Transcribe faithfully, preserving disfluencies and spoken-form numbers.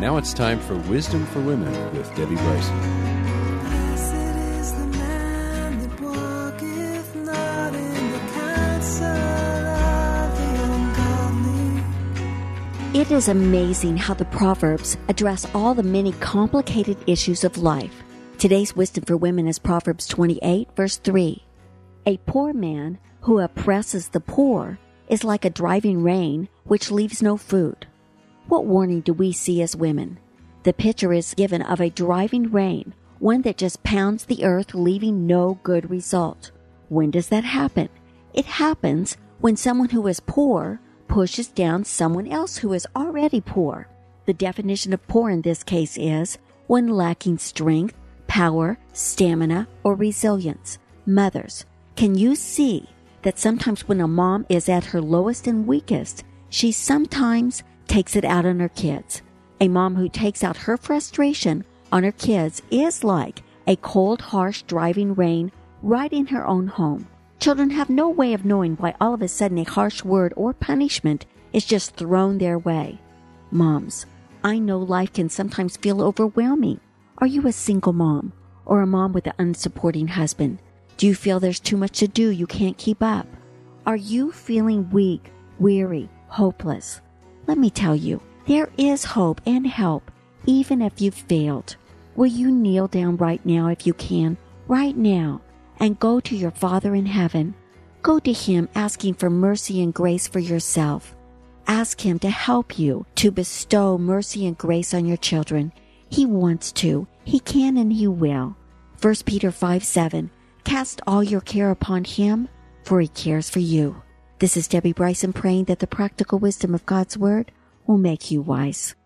Now it's time for Wisdom for Women with Debbie Bryson. Blessed is the man that walketh not in the counsel of the ungodly. It is amazing how the Proverbs address all the many complicated issues of life. Today's Wisdom for Women is Proverbs twenty-eight, verse three. A poor man who oppresses the poor is like a driving rain which leaves no food. What warning do we see as women? The picture is given of a driving rain, one that just pounds the earth, leaving no good result. When does that happen? It happens when someone who is poor pushes down someone else who is already poor. The definition of poor in this case is one lacking strength, power, stamina, or resilience. Mothers, can you see that sometimes when a mom is at her lowest and weakest, she sometimes takes it out on her kids? A mom who takes out her frustration on her kids is like a cold, harsh, driving rain right in her own home. Children have no way of knowing why all of a sudden a harsh word or punishment is just thrown their way. Moms, I know life can sometimes feel overwhelming. Are you a single mom or a mom with an unsupporting husband? Do you feel there's too much to do you can't keep up? Are you feeling weak, weary, hopeless? Let me tell you, there is hope and help, even if you've failed. Will you kneel down right now if you can, right now, and go to your Father in heaven? Go to Him asking for mercy and grace for yourself. Ask Him to help you to bestow mercy and grace on your children. He wants to. He can and He will. First Peter five seven, cast all your care upon Him, for He cares for you. This is Debbie Bryson praying that the practical wisdom of God's Word will make you wise.